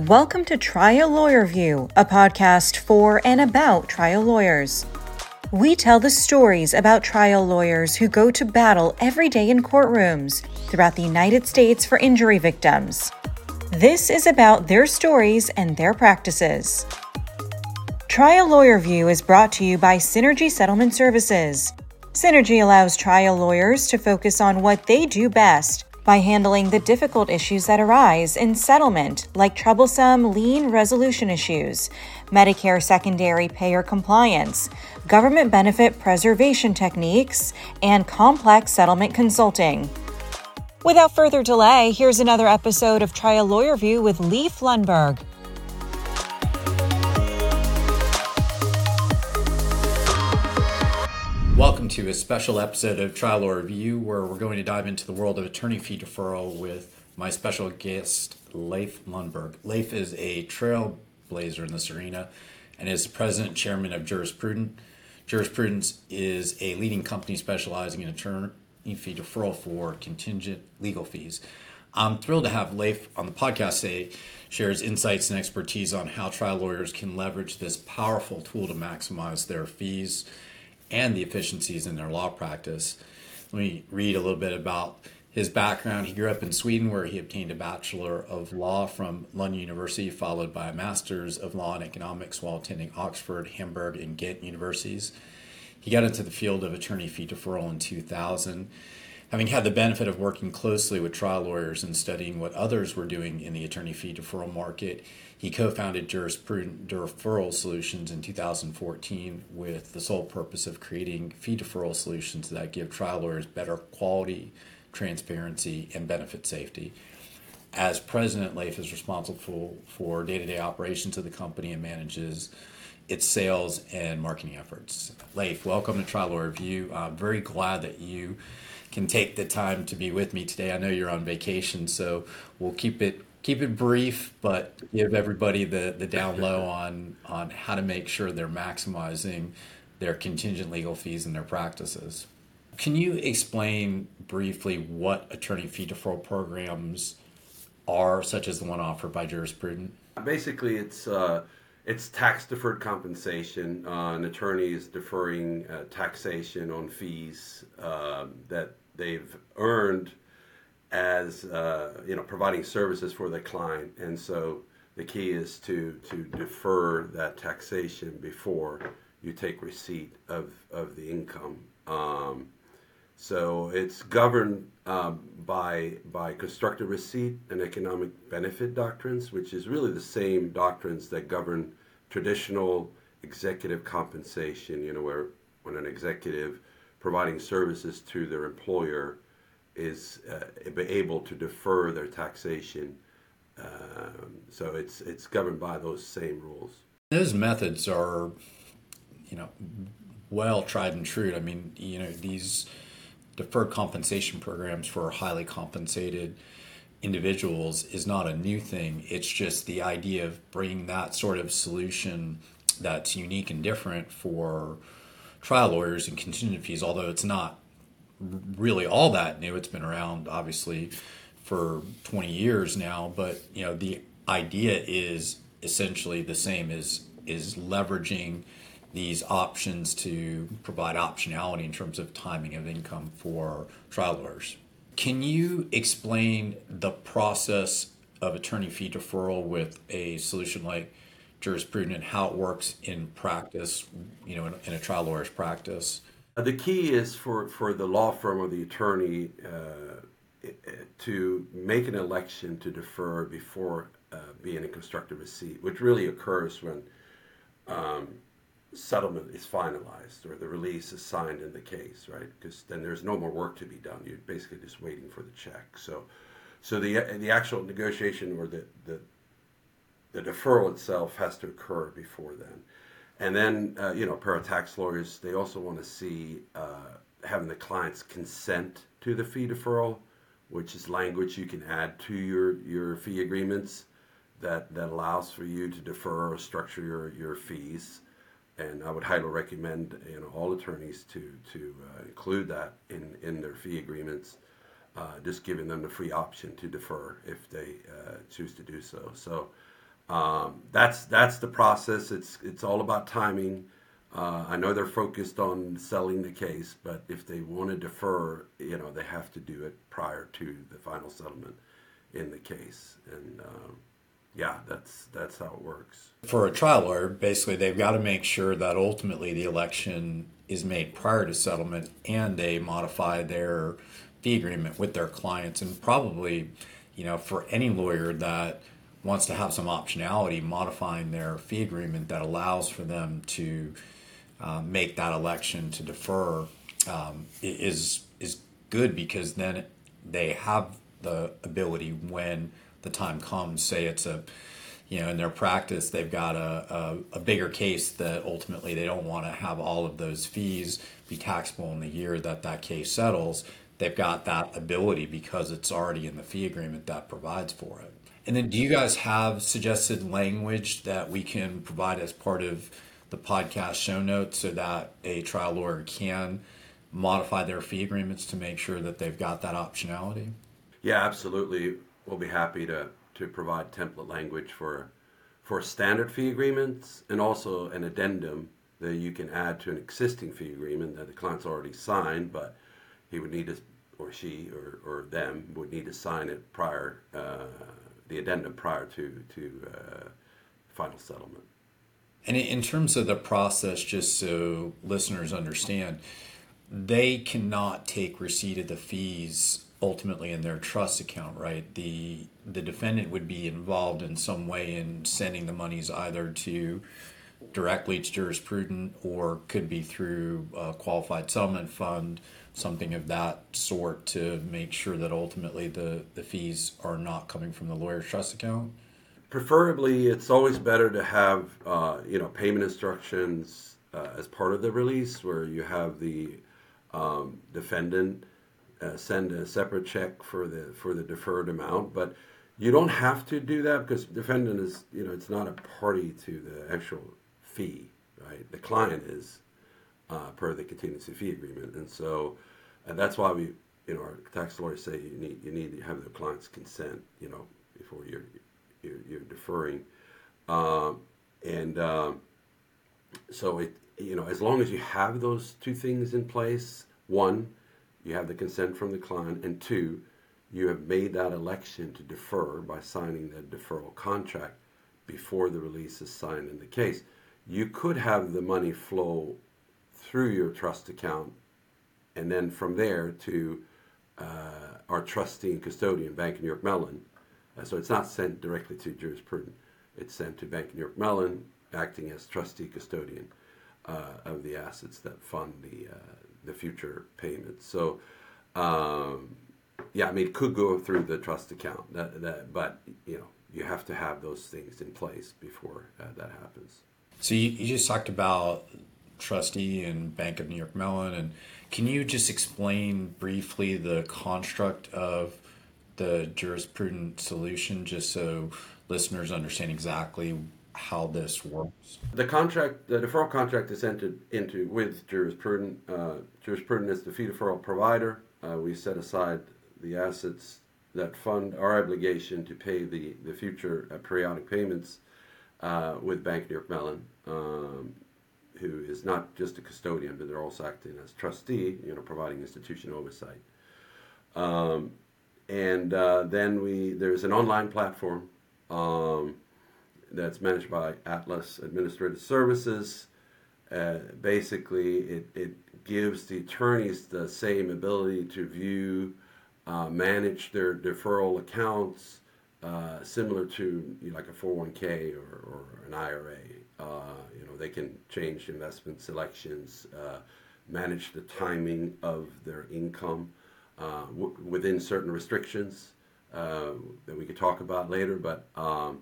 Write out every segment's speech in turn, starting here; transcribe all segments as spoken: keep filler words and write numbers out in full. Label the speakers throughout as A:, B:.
A: Welcome to Trial Lawyer View, a podcast for and about trial lawyers. We tell the stories about trial lawyers who go to battle every day in courtrooms throughout the United States for injury victims. This is about their stories and their practices. Trial Lawyer View is brought to you by Synergy Settlement Services. Synergy allows trial lawyers to focus on what they do best by handling the difficult issues that arise in settlement, like troublesome lien resolution issues, Medicare secondary payer compliance, government benefit preservation techniques, and complex settlement consulting. Without further delay, here's another episode of Trial Lawyer View with Leif Lundberg.
B: Welcome to a special episode of Trial Lawyer View, where we're going to dive into the world of attorney fee deferral with my special guest, Leif Lundberg. Leif is a trailblazer in this arena and is the president and chairman of Jurisprudence. Jurisprudence is a leading company specializing in attorney fee deferral for contingent legal fees. I'm thrilled to have Leif on the podcast today, shares insights and expertise on how trial lawyers can leverage this powerful tool to maximize their fees and the efficiencies in their law practice. Let me read a little bit about his background. He grew up in Sweden, where he obtained a Bachelor of Law from Lund University, followed by a Master's of Law and Economics while attending Oxford, Hamburg, and Ghent universities. He got into the field of attorney fee deferral in two thousand. Having had the benefit of working closely with trial lawyers and studying what others were doing in the attorney fee deferral market, he co-founded Jurisprudence Deferral Solutions in two thousand fourteen with the sole purpose of creating fee deferral solutions that give trial lawyers better quality, transparency, and benefit safety. As president, Leif is responsible for day-to-day operations of the company and manages its sales and marketing efforts. Leif, welcome to Trial Lawyer View. I'm very glad that you can take the time to be with me today. I know you're on vacation, so we'll keep it keep it brief, but give everybody the, the down low on, on how to make sure they're maximizing their contingent legal fees in their practices. Can you explain briefly what attorney fee deferral programs are, such as the one offered by Jurisprudence?
C: Basically, it's uh, it's tax-deferred compensation. Uh, an attorney is deferring uh, taxation on fees uh, that they've earned as uh, you know, providing services for the client, and so the key is to to defer that taxation before you take receipt of of the income. Um, so it's governed um, by by constructive receipt and economic benefit doctrines, which is really the same doctrines that govern traditional executive compensation. You know, where when an executive providing services to their employer is uh, able to defer their taxation. Um, so it's it's governed by those same rules.
B: Those methods are, you know, well tried and true. I mean, you know, these deferred compensation programs for highly compensated individuals is not a new thing. It's just the idea of bringing that sort of solution that's unique and different for trial lawyers and contingent fees, although it's not really all that new. It's been around obviously for twenty years now, but you know, the idea is essentially the same, is is leveraging these options to provide optionality in terms of timing of income for trial lawyers. Can you explain the process of attorney fee deferral with a solution like Jurisprudence and how it works in practice, you know, in, in a trial lawyer's practice?
C: The key is for, for the law firm or the attorney uh, to make an election to defer before uh, being a constructive receipt, which really occurs when um, settlement is finalized or the release is signed in the case, right? Because then there's no more work to be done. You're basically just waiting for the check. So, so the the actual negotiation or the the, the deferral itself has to occur before then. And then, uh, you know, para-tax lawyers, they also want to see uh, having the client's consent to the fee deferral, which is language you can add to your, your fee agreements that, that allows for you to defer or structure your, your fees. And I would highly recommend, you know, all attorneys to, to uh, include that in, in their fee agreements, uh, just giving them the free option to defer if they uh, choose to do so. So um, that's that's the process. It's it's all about timing. Uh, I know they're focused on selling the case, but if they want to defer, you know, they have to do it prior to the final settlement in the case. And um, yeah, that's that's how it works.
B: For a trial lawyer, basically, they've got to make sure that ultimately the election is made prior to settlement, and they modify their fee agreement with their clients. And probably, you know, for any lawyer that wants to have some optionality, modifying their fee agreement that allows for them to uh, make that election to defer um, is is good, because then they have the ability when the time comes. Say it's a, you know, in their practice they've got a, a, a bigger case that ultimately they don't want to have all of those fees be taxable in the year that that case settles. They've got that ability because it's already in the fee agreement that provides for it. And then, do you guys have suggested language that we can provide as part of the podcast show notes so that a trial lawyer can modify their fee agreements to make sure that they've got that optionality?
C: Yeah, absolutely. We'll be happy to, to provide template language for for standard fee agreements, and also an addendum that you can add to an existing fee agreement that the client's already signed, but he would need to, or she, or, or them would need to sign it prior, uh, the addendum prior to, to uh, final settlement.
B: And in terms of the process, just so listeners understand, they cannot take receipt of the fees ultimately in their trust account, right? The the defendant would be involved in some way in sending the monies either to directly to jurisprudent, or could be through a qualified settlement fund, something of that sort, to make sure that ultimately the, the fees are not coming from the lawyer's trust account.
C: Preferably, it's always better to have uh, you know, payment instructions uh, as part of the release, where you have the um, defendant uh, send a separate check for the for the deferred amount. But you don't have to do that, because the defendant is, you know, it's not a party to the actual fee, right? The client is, uh, per the contingency fee agreement, and so and that's why we, you know, our tax lawyers say you need you need to have the client's consent, you know, before you're you're, you're deferring, um, and um, so it, you know, as long as you have those two things in place, one, you have the consent from the client, and two, you have made that election to defer by signing the deferral contract before the release is signed in the case. You could have the money flow through your trust account, and then from there to uh, our trustee and custodian, Bank of New York Mellon. Uh, so it's not sent directly to jurisprudent. It's sent to Bank of New York Mellon, acting as trustee custodian uh, of the assets that fund the uh, the future payments. So, um, yeah, I mean, it could go through the trust account. That, that, but you know, you have to have those things in place before uh, that happens.
B: So you, you just talked about trustee and Bank of New York Mellon, and can you just explain briefly the construct of the jurisprudent solution, just so listeners understand exactly how this works?
C: The contract, the deferral contract is entered into with jurisprudent. Uh, jurisprudent is the fee deferral provider. Uh, we set aside the assets that fund our obligation to pay the, the future uh, periodic payments uh, with Bank of New York Mellon, um, who is not just a custodian, but they're also acting as trustee, you know, providing institutional oversight. Um, and uh, then we there's an online platform um, that's managed by Atlas Administrative Services. Uh, basically, it, it gives the attorneys the same ability to view, uh, manage their deferral accounts, uh, similar to, you know, like a four oh one k or, or an I R A. Uh, you know, they can change investment selections, uh, manage the timing of their income uh, w- within certain restrictions uh, that we could talk about later. But um,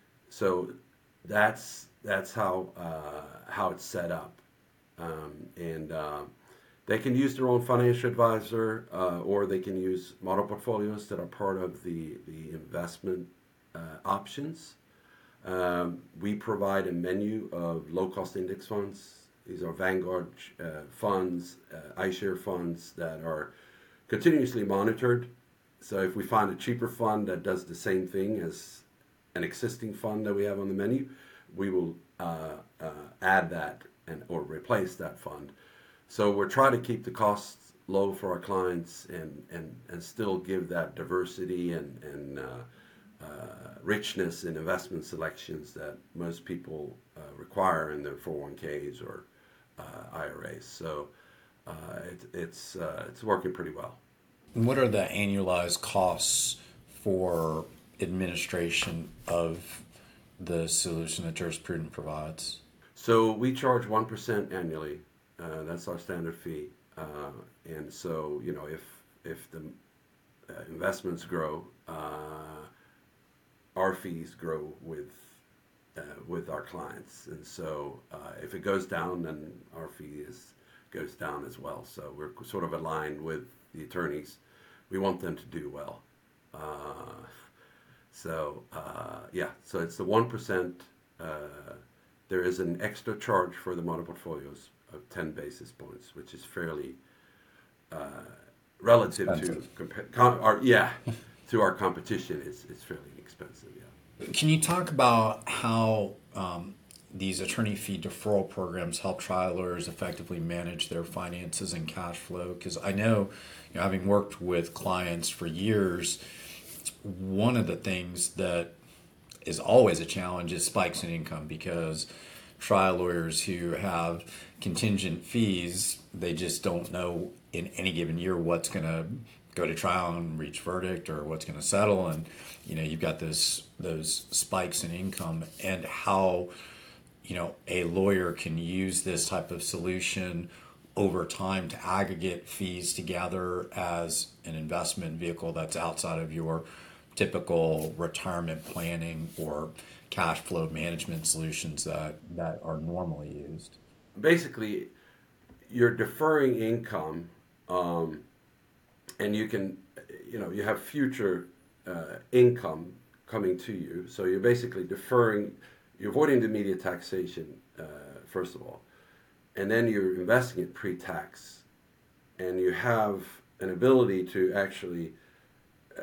C: so that's that's how uh, how it's set up, um, and uh, they can use their own financial advisor, uh, or they can use model portfolios that are part of the the investment uh, options. Um, we provide a menu of low-cost index funds. These are Vanguard uh, funds, uh, iShare funds that are continuously monitored. So if we find a cheaper fund that does the same thing as an existing fund that we have on the menu, we will uh, uh, add that and or replace that fund. So we're trying to keep the costs low for our clients and and, and still give that diversity and and uh, uh, richness in investment selections that most people uh, require in their four oh one k's or uh, I R As. So uh, it, it's uh, it's working pretty well.
B: What are the annualized costs for administration of the solution that Jurisprudent provides?
C: So we charge one percent annually. Uh, that's our standard fee. Uh, and so, you know, if if the uh, investments grow, uh, our fees grow with uh, with our clients. And so uh, if it goes down, then our fee is goes down as well. So we're sort of aligned with the attorneys. We want them to do well. Uh, so uh, yeah, so it's the one percent. Uh, there is an extra charge for the model portfolios of ten basis points, which is fairly uh, relative
B: Expensive.
C: to compa- com- our, yeah to our competition. It's it's fairly expensive. Yeah.
B: Can you talk about how um, these attorney fee deferral programs help trial lawyers effectively manage their finances and cash flow? Because I know, you know, having worked with clients for years, one of the things that is always a challenge is spikes in income, because trial lawyers who have contingent fees, they just don't know in any given year what's going to go to trial and reach verdict or what's going to settle. And, you know, you've got this, those spikes in income, and how, you know, a lawyer can use this type of solution over time to aggregate fees together as an investment vehicle that's outside of your typical retirement planning or cash flow management solutions that, that are normally used.
C: Basically, you're deferring income, um, and you can, you know, you have future uh, income coming to you. So you're basically deferring, you're avoiding the immediate taxation, uh, first of all, and then you're investing it pre-tax, and you have an ability to actually uh,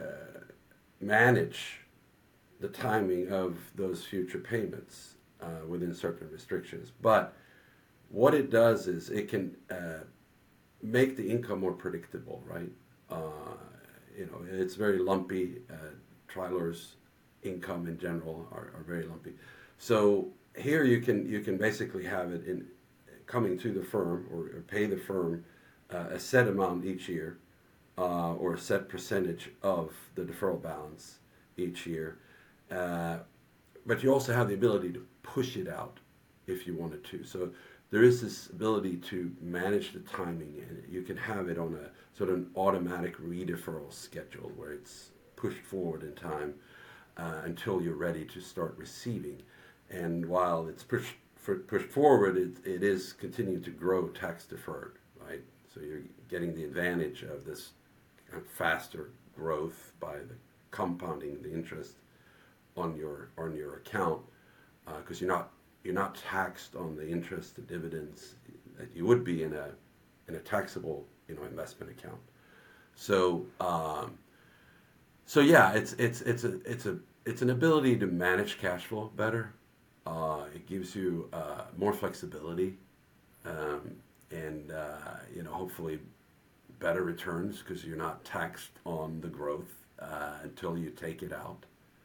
C: manage the timing of those future payments uh, within certain restrictions. But what it does is it can uh, make the income more predictable, right? Uh, you know, it's very lumpy. Uh, trialers' income in general are, are very lumpy. So here you can you can basically have it in coming to the firm, or, or pay the firm uh, a set amount each year, uh, or a set percentage of the deferral balance each year. Uh, but you also have the ability to push it out if you wanted to. So there is this ability to manage the timing, and you can have it on a sort of an automatic redeferral schedule where it's pushed forward in time uh, until you're ready to start receiving. And while it's pushed for, pushed forward, it, it is continuing to grow tax deferred, right? So you're getting the advantage of this kind of faster growth by the compounding the interest on your on your account, because uh, you're not you're not taxed on the interest, the dividends that you would be in a in a taxable, you know, investment account. So um, so yeah, it's it's it's a it's a it's an ability to manage cash flow better. Uh, it gives you uh, more flexibility, um, and uh, you know, hopefully better returns, because you're not taxed on the growth uh, until you take it out.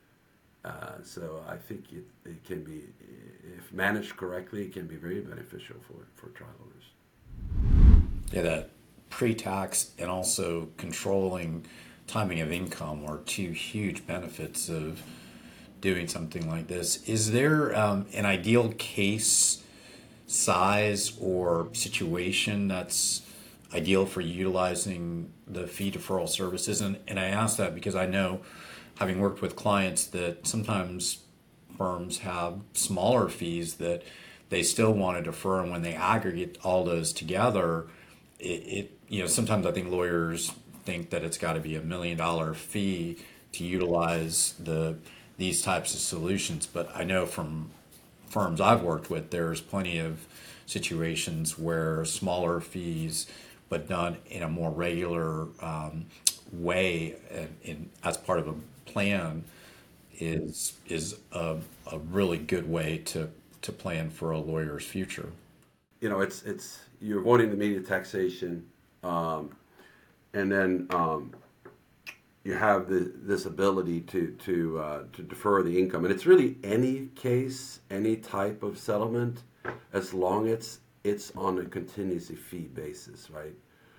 C: Uh, so I think it, it can be, if managed correctly, it can be very beneficial for, for trial lawyers.
B: Yeah, that pre-tax and also controlling timing of income are two huge benefits of doing something like this. Is there um, an ideal case size or situation that's ideal for utilizing the fee deferral services? And, and I ask that because I know, having worked with clients, that sometimes firms have smaller fees that they still want to defer, and when they aggregate all those together, it, it you know, sometimes I think lawyers think that it's got to be a million dollar fee to utilize the these types of solutions. But I know from firms I've worked with, there's plenty of situations where smaller fees, but done in a more regular um, way and in, as part of a plan, is is a, a really good way to to plan for a lawyer's future.
C: You know, it's it's you're avoiding immediate taxation, um, and then um, you have the, this ability to to uh, to defer the income, and it's really any case, any type of settlement, as long as it's on a contingency fee basis, right?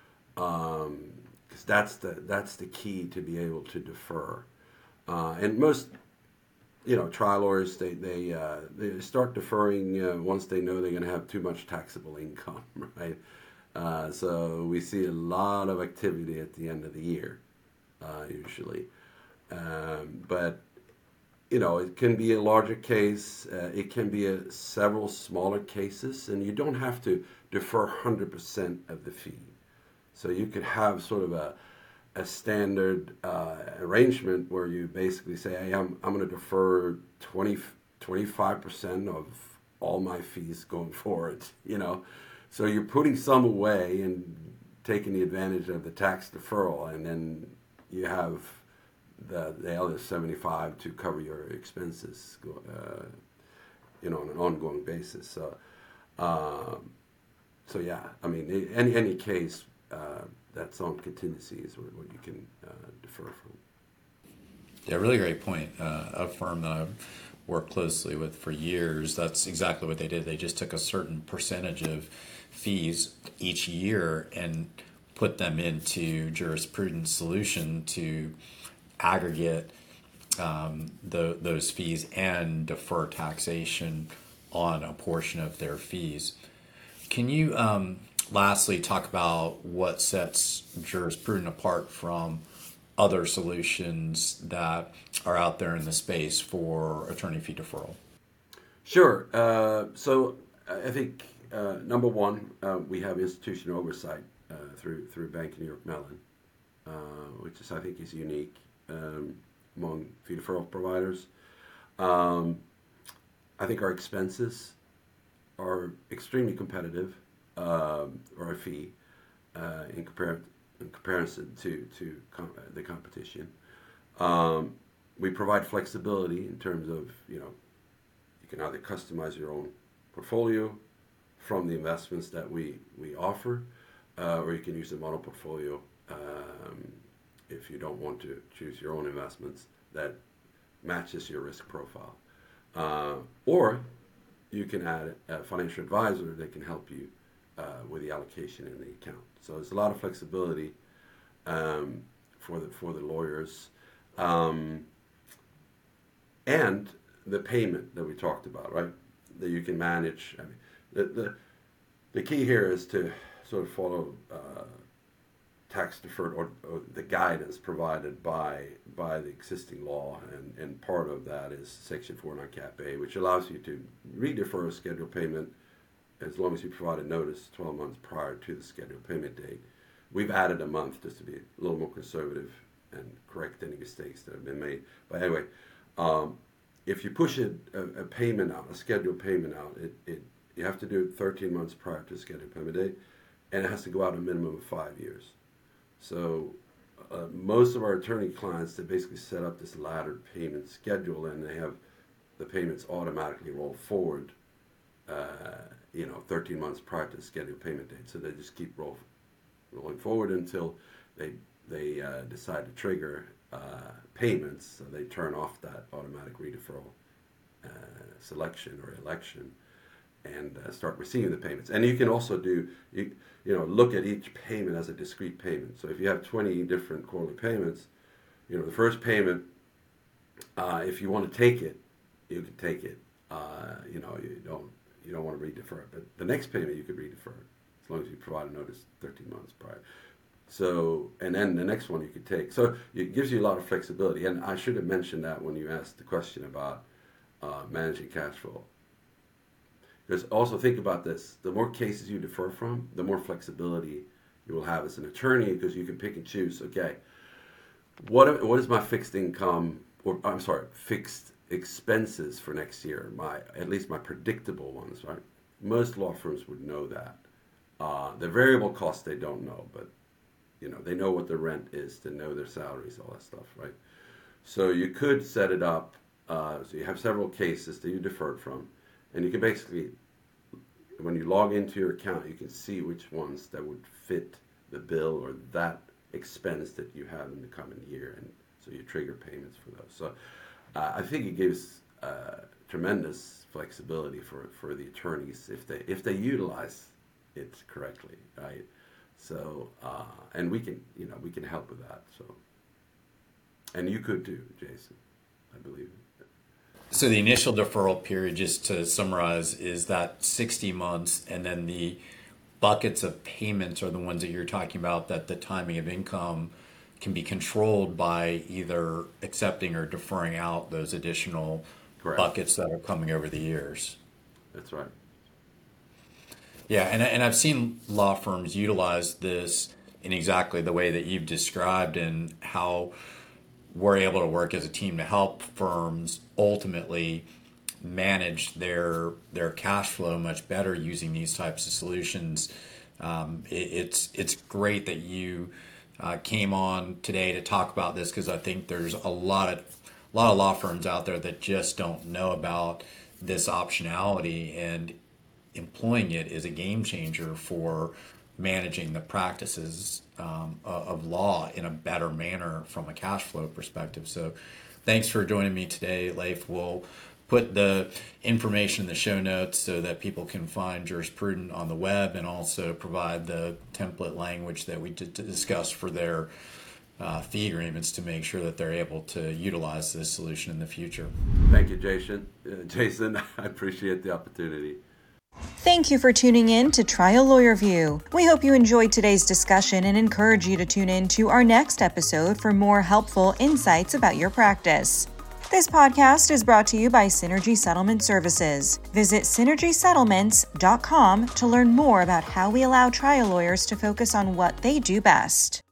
C: Um, because that's the that's the key to be able to defer, uh, and most. You know, trial lawyers, they they, uh, they start deferring uh, once they know they're going to have too much taxable income, right? Uh, so we see a lot of activity at the end of the year, uh, usually. Um, but, you know, it can be a larger case. Uh, it can be a, several smaller cases, and you don't have to defer one hundred percent of the fee. So you could have sort of a a standard uh, arrangement where you basically say, hey, I'm, I'm going to defer twenty, twenty-five percent of all my fees going forward, you know. So you're putting some away and taking the advantage of the tax deferral, and then you have the, the other seventy-five to cover your expenses, uh, you know, on an ongoing basis. So, um, so yeah, I mean, any, any case, uh, that's on contingency is what, what you can uh, defer from.
B: Yeah, really great point. Uh, a firm that I've worked closely with for years, that's exactly what they did. They just took a certain percentage of fees each year and put them into jurisprudence solution to aggregate um, the, those fees and defer taxation on a portion of their fees. Can you um, lastly talk about what sets jurisprudence apart from other solutions that are out there in the space for attorney fee deferral?
C: Sure. Uh, so I think uh, number one, uh, we have institutional oversight uh, through through Bank of New York Mellon, uh, which is I think is unique um, among fee deferral providers. Um, I think our expenses are extremely competitive, um, or our fee uh, in, compar- in comparison to to com- the competition. Um, we provide flexibility in terms of, you know, you can either customize your own portfolio from the investments that we we offer, uh, or you can use the model portfolio um, if you don't want to choose your own investments that matches your risk profile, uh, or you can add a financial advisor that can help you uh, with the allocation in the account. So there's a lot of flexibility um, for the for the lawyers, um, and the payment that we talked about, right? That you can manage. I mean, the the, the key here is to sort of follow uh, tax deferred or, or the guidance provided by by the existing law, and, and part of that is Section four oh nine Cap A, which allows you to re-defer a scheduled payment as long as you provide a notice twelve months prior to the scheduled payment date. We've added a month just to be a little more conservative and correct any mistakes that have been made. But anyway, um, if you push a, a, a payment out, a scheduled payment out, it, it you have to do it thirteen months prior to the scheduled payment date, and it has to go out a minimum of five years. So uh, most of our attorney clients, they basically set up this laddered payment schedule, and they have the payments automatically roll forward, uh, you know, thirteen months prior to the scheduled payment date. So they just keep roll, rolling forward until they they uh, decide to trigger uh, payments. So they turn off that automatic redeferral uh, selection or election and uh, start receiving the payments. And you can also do, you, you know, look at each payment as a discrete payment. So if you have twenty different quarterly payments, you know, the first payment, uh, if you want to take it, you can take it. Uh, you know, you don't you don't want to redefer it. But the next payment you could redefer as long as you provide a notice thirteen months prior. So, and then the next one you could take. So it gives you a lot of flexibility. And I should have mentioned that when you asked the question about uh, managing cash flow. Because also think about this, the more cases you defer from, the more flexibility you will have as an attorney, because you can pick and choose, okay, what what is my fixed income, or I'm sorry, fixed expenses for next year, my at least my predictable ones, right? Most law firms would know that. Uh, the variable costs they don't know, but you know, they know what the rent is, to know their salaries, all that stuff, right? So you could set it up Uh, so you have several cases that you deferred from, and you can basically, when you log into your account, you can see which ones that would fit the bill or that expense that you have in the coming year, and so you trigger payments for those. So uh, I think it gives uh, tremendous flexibility for, for the attorneys if they if they utilize it correctly, right? So uh, and we can you know we can help with that. So and you could too, Jason, I believe.
B: So the initial deferral period, just to summarize, is that sixty months, and then the buckets of payments are the ones that you're talking about, that the timing of income can be controlled by either accepting or deferring out those additional
C: Correct.
B: buckets that are coming over the years.
C: That's right.
B: Yeah, and and I've seen law firms utilize this in exactly the way that you've described, and how we're able to work as a team to help firms ultimately manage their their cash flow much better using these types of solutions. Um, it, it's it's great that you uh, came on today to talk about this, because I think there's a lot of a lot of law firms out there that just don't know about this optionality, and employing it is a game changer for managing the practices um, of law in a better manner from a cash flow perspective. So thanks for joining me today, Leif. We'll put the information in the show notes so that people can find Jurisprudent on the web, and also provide the template language that we did to discuss for their uh, fee agreements, to make sure that they're able to utilize this solution in the future.
C: Thank you, Jason. Uh, Jason, I appreciate the opportunity.
A: Thank you for tuning in to Trial Lawyer View. We hope you enjoyed today's discussion and encourage you to tune in to our next episode for more helpful insights about your practice. This podcast is brought to you by Synergy Settlement Services. Visit synergy settlements dot com to learn more about how we allow trial lawyers to focus on what they do best.